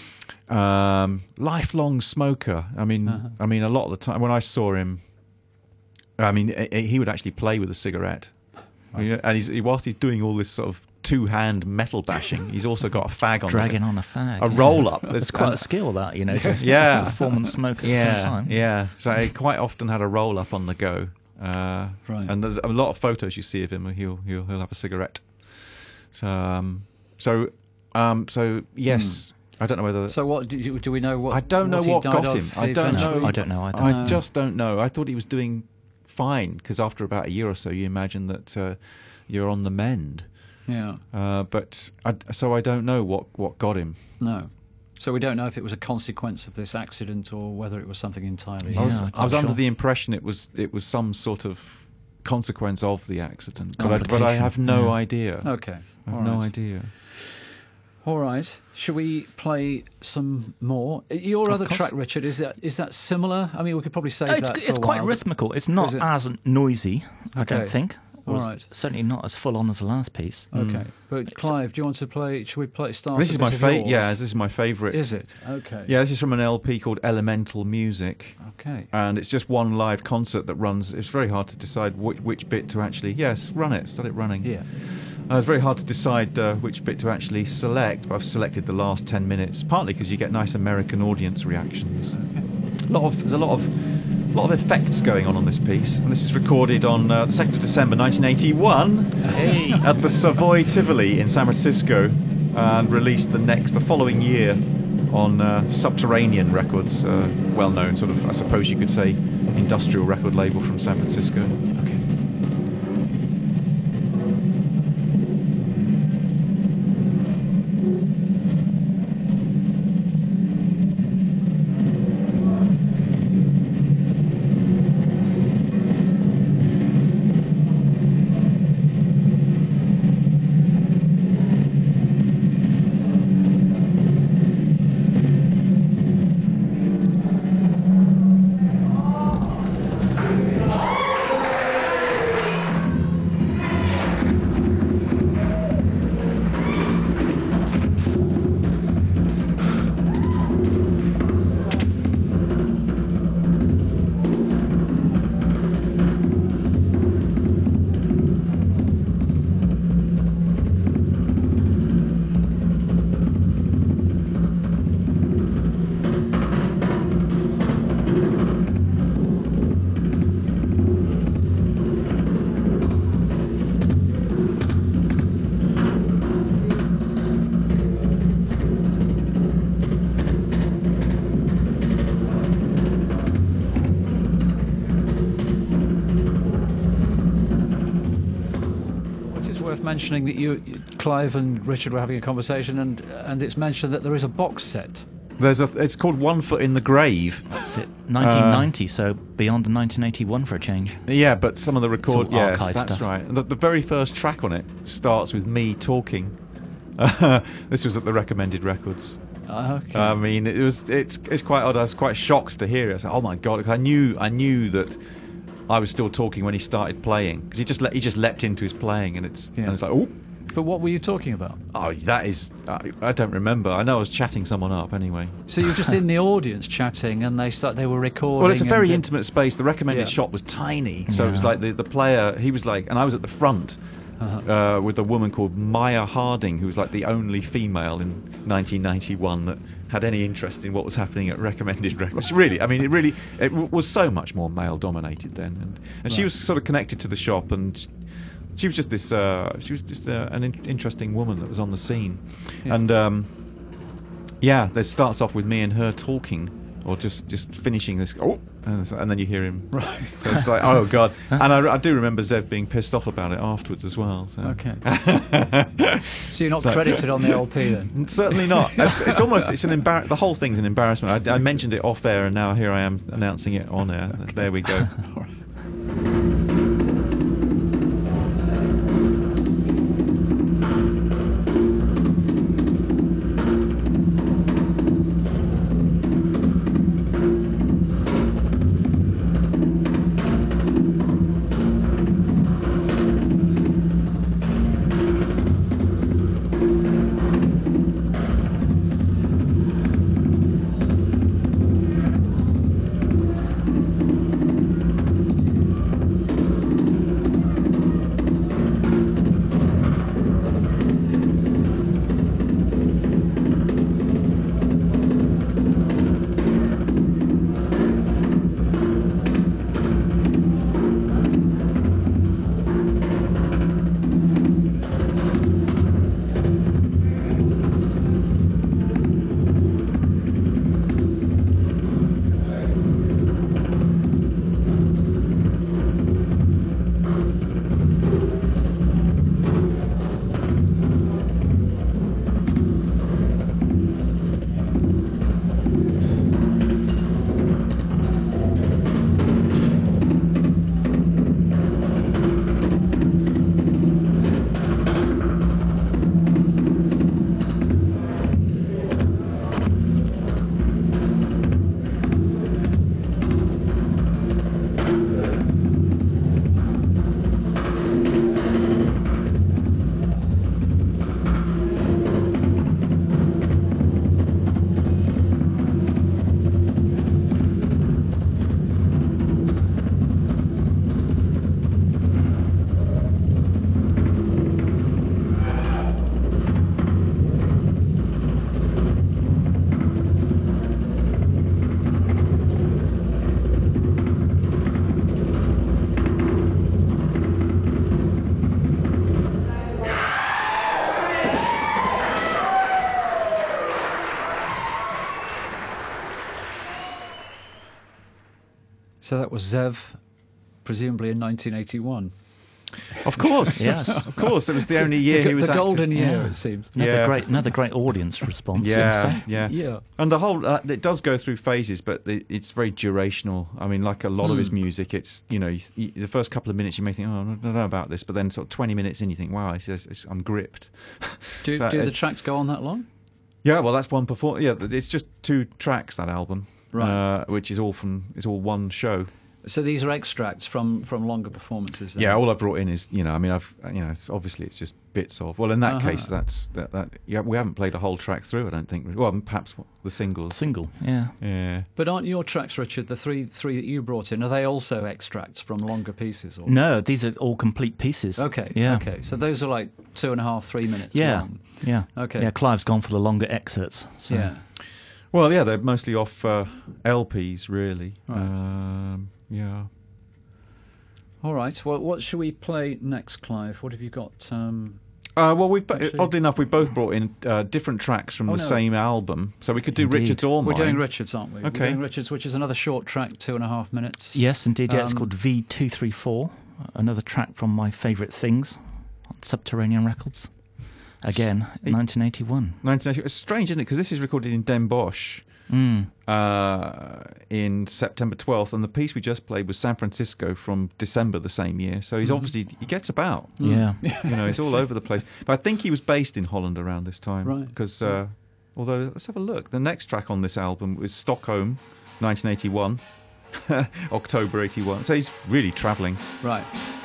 Um, lifelong smoker. I mean, Uh-huh. I mean, a lot of the time when I saw him, I mean, eh, eh, he would actually play with a cigarette, Yeah, and he's, he, whilst he's doing all this sort of two-hand metal bashing, he's also got a fag on Dragging the, on a fag. a yeah. roll-up. It's quite a skill, that, you know, to Yeah. perform and smoke at the yeah, same time. yeah. So he quite often had a roll-up on the go, uh, Right. and there's a lot of photos you see of him where he'll he'll, he'll have a cigarette. So, um, so, um, so yes. I don't know whether. So what do, you, do we know? What I don't know he what died got of him. I don't eventually? know. I don't know either. I No. just don't know. I thought he was doing fine because after about a year or so, you imagine that uh, you're on the mend. Yeah. Uh, but I, so I don't know what, what got him. No. So we don't know if it was a consequence of this accident or whether it was something entirely. Yeah, I was, I'm I was under sure. the impression it was it was some sort of consequence of the accident, but I, but I Complication, have no yeah. idea. Okay. I have All no right. idea. All right. Shall we play some more? Your Of other course. track, Richard, is that is that similar? I mean, we could probably say It's, that. For it's a quite while, but- rhythmical. It's not Is it? as noisy, I Okay. don't think. All Or right. Certainly not as full on as the last piece. Okay. But Clive, do you want to play? Should we play? Start. This with is my of favorite. yours? Yeah, this is my favorite. Is it? Okay. Yeah, this is from an L P called Elemental Music, Okay. and it's just one live concert that runs. It's very hard to decide which, which bit to actually. Yes, run it. Start it running. Yeah. Uh, it's very hard to decide uh, which bit to actually select, but I've selected the last ten minutes, partly because you get nice American audience reactions. Okay. A lot of there's a lot of a lot of effects going on on this piece, and this is recorded on uh, the second of December nineteen eighty-one Hey. at the Savoy Tivoli in San Francisco, and released the next the following year on uh, Subterranean Records, uh, well known sort of, I suppose you could say, industrial record label from San Francisco. Okay. Worth mentioning that you, Clive and Richard were having a conversation, and and it's mentioned that there is a box set. There's a. It's called One Foot in the Grave. That's it. nineteen ninety, so beyond the nineteen eighty-one for a change. Yeah, but some of the record. It's all Yes, archive that's stuff. right. The, the very first track on it starts with me talking. This was at the Recommended Records. Uh, okay. I mean, it was. It's. It's quite odd. I was quite shocked to hear it. I was like, oh my god! 'Cause I knew. I knew that I was still talking when he started playing, because he just le- he just leapt into his playing, and it's Yeah. and it's like, oh, but what were you talking about? oh, that is. I, I don't remember. I know I was chatting someone up anyway. So you were just in the audience chatting, and they start. They were recording. Well, it's a very and- intimate space. The recommended Yeah. shot was tiny, so it was Yeah. like the, the player. He was like, and I was at the front Uh-huh. uh, with a woman called Maya Harding, who was like the only female in nineteen ninety-one that had any interest in what was happening at Recommended Records. Really, I mean, it really it w- was so much more male dominated then, and and she Right. was sort of connected to the shop, and she was just this. Uh, she was just uh, an in- interesting woman that was on the scene, Yeah. and. Um, yeah, it starts off with me and her talking, or just, just finishing this. Oh, and, and then you hear him. Right. So it's like, oh god. And I, I do remember Zev being pissed off about it afterwards as well. So. Okay. So you're not So- credited on the L P then? Certainly not. It's, it's almost it's an embar- The whole thing's an embarrassment. I, I mentioned it off air, and now here I am announcing it on air. There we go. So that was Zev, presumably in nineteen eighty-one. Of course, Yes. of course. It was the only year the, he was the golden active. year, Yeah. it seems. Another Yeah. great, another great audience response. Yeah, So- yeah, Yeah. And the whole uh, it does go through phases, but it, it's very durational. I mean, like a lot of his Hmm. music, it's you know, you, you, the first couple of minutes you may think, oh, I don't know about this, but then sort of twenty minutes in, you think, wow, it's, it's, I'm gripped. Do, So do the it- tracks go on that long? Yeah, well, that's one perform. Yeah, it's just two tracks, that album, Right. Uh, which is all from it's all one show. So these are extracts from, from longer performances. Then? Yeah, all I brought in is you know, I mean, I've you know, it's obviously it's just bits of. Well, in that Uh-huh. case, that's that, that. Yeah, we haven't played a whole track through. I don't think. Well, perhaps the singles. Single, yeah. Yeah. But aren't your tracks, Richard, the three three that you brought in, are they also extracts from longer pieces? Or? No, these are all complete pieces. Okay. Yeah. Okay. So those are like two and a half, three minutes Yeah. long. Yeah. Okay. Yeah, Clive's gone for the longer excerpts. So. Yeah. Well, yeah, they're mostly off uh, L Ps, really. Right. Um, yeah. All right. Well, what should we play next, Clive? What have you got? Um, Uh, well, we Actually- oddly enough we both brought in uh, different tracks from Oh, the no. same album, so we could do Indeed. Richard's or we're mine. doing Richards, aren't we? Okay. We're doing Richards, which is another short track, two and a half minutes. Yes, indeed. Yeah, it's Um, called V two three four, another track from my favourite things on Subterranean Records. Again, It- nineteen eighty-one. nineteen eighty. It's strange, isn't it? Because this is recorded in Den Bosch Mm. uh, in September twelfth, and the piece we just played was San Francisco from December the same year. So he's Mhm. obviously he gets about. Yeah. You know, he's all over the place. But I think he was based in Holland around this time. Right. Because, uh, although, let's have a look. The next track on this album was Stockholm, nineteen eighty-one, October eighty-one. So he's really travelling. Right.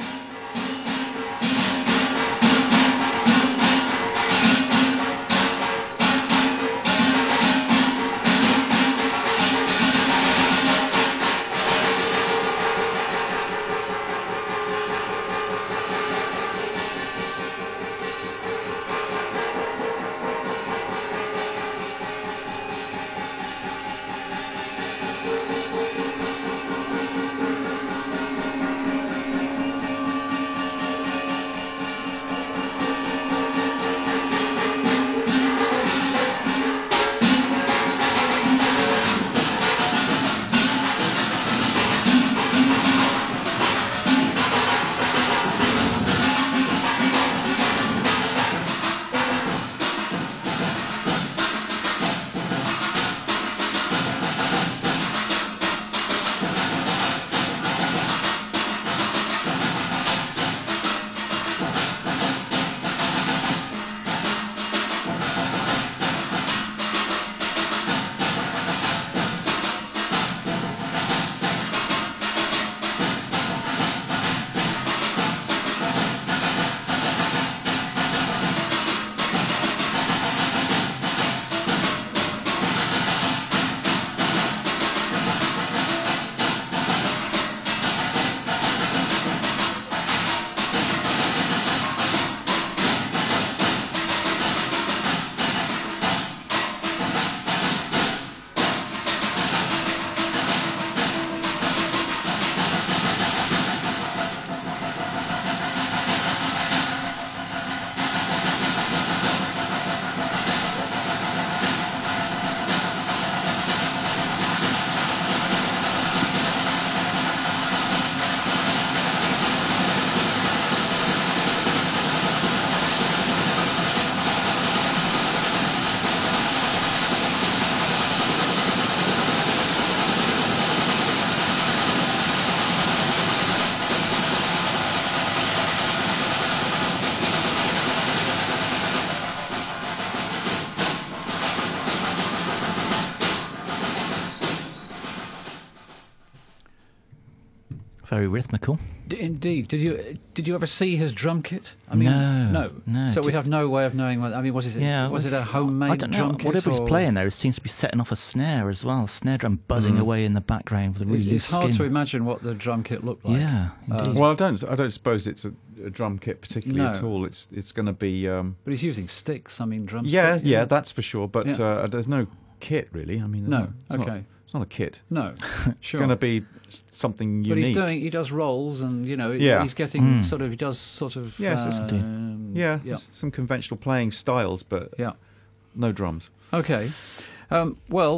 Very rhythmical. D- Indeed. Did you did you ever see his drum kit? I mean, No, no. no. So we Ju- have no way of knowing whether. I mean, was it? Yeah, was was- it a homemade I don't know. drum kit? Whatever he's or- playing there, it seems to be setting off a snare as well. Snare drum buzzing Mm. away in the background with a really It's, loose it's hard skin. to imagine what the drum kit looked like. Yeah, indeed. Um, Well, I don't. I don't suppose it's a, a drum kit particularly No. at all. It's it's going to be. Um, But he's using sticks. I mean, drumsticks. yeah, yeah, that's for sure. But Yeah. uh, there's no kit really. I mean, there's No. not, it's Okay. Not, it's not a kit. No. It's Sure. going to be s- something But unique. he's doing. He does rolls, and you know, Yeah. he's getting Mm. sort of. He does sort of. Yes, it's- um, yeah, Yeah. s- some conventional playing styles, but Yeah. no drums. Okay. Um, well,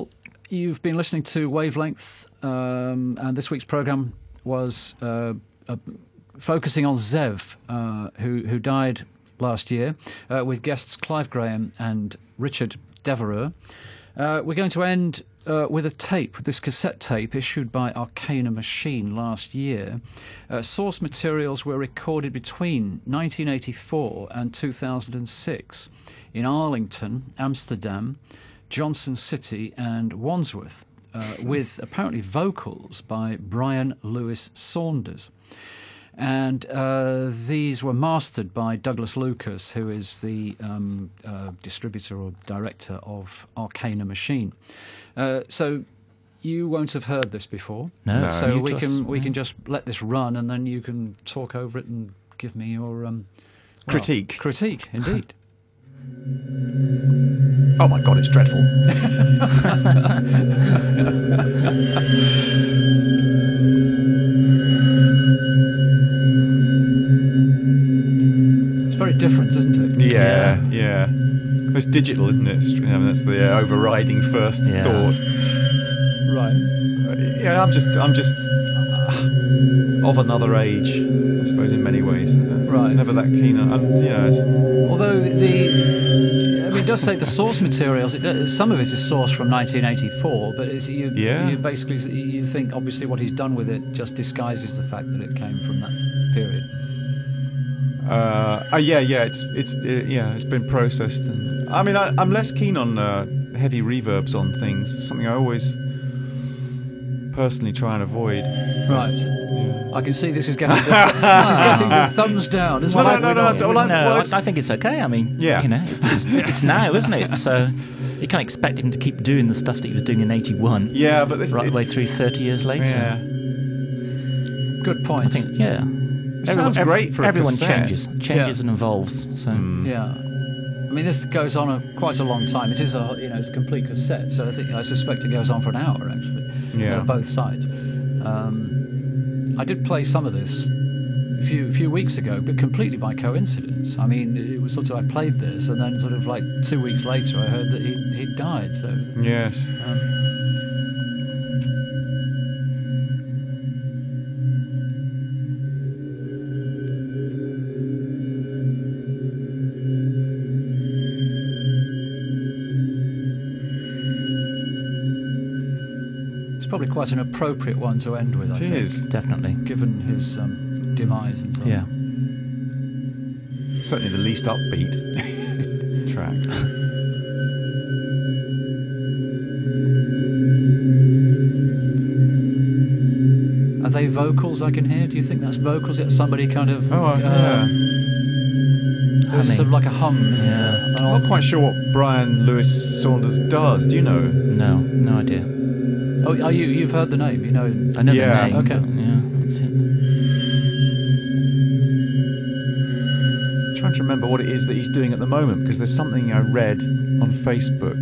You've been listening to Wavelength, um, and this week's programme was uh, uh, focusing on Zev, uh, who, who died last year, uh, with guests Clive Graham and Richard Devereux. Uh, we're going to end uh, with a tape, this cassette tape issued by Arcana Machine last year. Uh, source materials were recorded between nineteen eighty-four and two thousand six in Arlington, Amsterdam, Johnson City and Wandsworth, uh, with apparently vocals by Brian Lewis Saunders. And uh, these were mastered by Douglas Lucas, who is the um, uh, distributor or director of Arcana Machine. Uh, so you won't have heard this before. No. No. So New we to us, can we yeah. can just let this run, and then you can talk over it and give me your um, well, Critique. Critique, indeed. Oh my God, it's dreadful. It's very different, isn't it? Yeah, yeah. It's digital, isn't it? It's- I mean, that's the uh, overriding first Yeah. thought. Right. Uh, Yeah, I'm just, I'm just uh, of another age, I suppose, in many ways. I don't- Right. Never that keen on, and, you know, it's, Although the, I mean, it does say the source materials. It, does- some of it is sourced from nineteen eighty-four, but it's, you, Yeah. you basically you think obviously what he's done with it just disguises the fact that it came from that period. Uh, uh, yeah, yeah, it's it's uh, yeah, it's been processed, and I mean, I, I'm less keen on uh, heavy reverbs on things. It's something I always personally try and avoid. Right. Yeah. I can see this is getting the, this is getting the thumbs down. Isn't Well, it? no, no, no, that's- well, I- no, well, I, it's- I think it's okay. I mean, Yeah. you know, it's, it's, it's now, isn't it? So you can't expect him to keep doing the stuff that he was doing in eighty-one Yeah, but this right it, the way through thirty years later. Yeah, Good point. I think, yeah. it sounds every- great for a everyone cassette. changes, changes Yeah. and evolves. So Mm. Yeah. I mean, this goes on a, quite a long time. It is a you know it's a complete cassette, so I think I suspect it goes on for an hour actually. Yeah. Uh, both sides. Um, I did play some of this a few few weeks ago, but completely by coincidence. I mean, it was sort of I played this, and then sort of like two weeks later, I heard that he he died. So. Yes. Um, It's probably quite an appropriate one to end with, I It think, is. definitely. given his um, demise and so on. Yeah. Certainly the least upbeat track. Are they vocals I can hear? Do you think that's vocals? It's somebody kind of... Oh, uh, yeah. There's Humming. sort of like a hum, isn't Yeah. there? I'm not quite sure what Brian Lewis Saunders does. Do you know? No, no idea. Oh, are you, you've heard the name, you know. I know Yeah. the name. Okay. but yeah, that's it. I'm trying to remember what it is that he's doing at the moment, because there's something I read on Facebook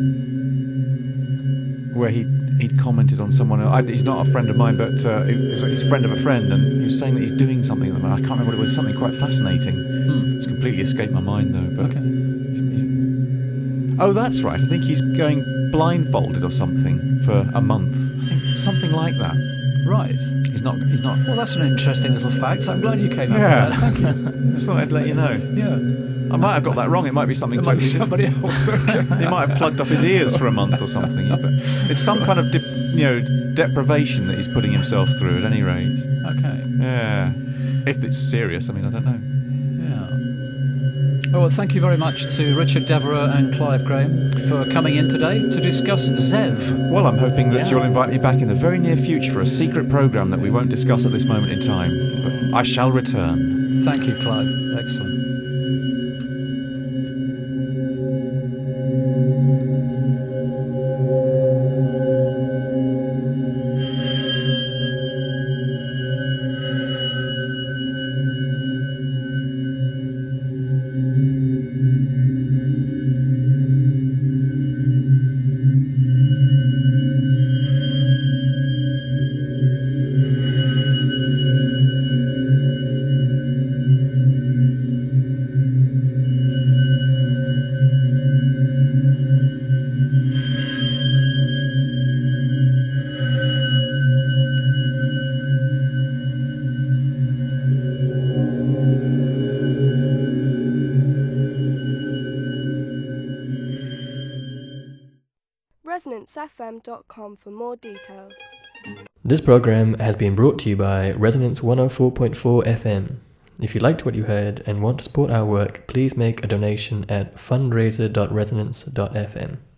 where he he'd commented on someone. I, he's not a friend of mine, but uh, he was- he's a friend of a friend, and he was saying that he's doing something at the moment. I can't remember what it was. Something quite fascinating. Hmm. It's completely escaped my mind though. But Okay. oh, that's right. I think he's going blindfolded or something for a month. I think something like that. Right. He's not. He's not. Well, that's an interesting little fact. I'm glad you came up Yeah. with that. Thank you. Just thought I'd let you know. Yeah. I might have got that wrong. It might be something It might be totally somebody else. Okay. He might have plugged up his ears for a month or something. But it's some kind of, de- you know, deprivation that he's putting himself through. At any rate, Okay. yeah. If it's serious, I mean, I don't know. Yeah. Oh, well, thank you very much to Richard Devereux and Clive Graham for coming in today to discuss Zev. Well, I'm hoping that Yeah. you'll invite me back in the very near future for a secret program that we won't discuss at this moment in time. But I shall return. Thank you, Clive. Excellent. resonance f m dot com for more details. This program has been brought to you by Resonance one oh four point four F M. If you liked what you heard and want to support our work, please make a donation at fundraiser dot resonance dot f m.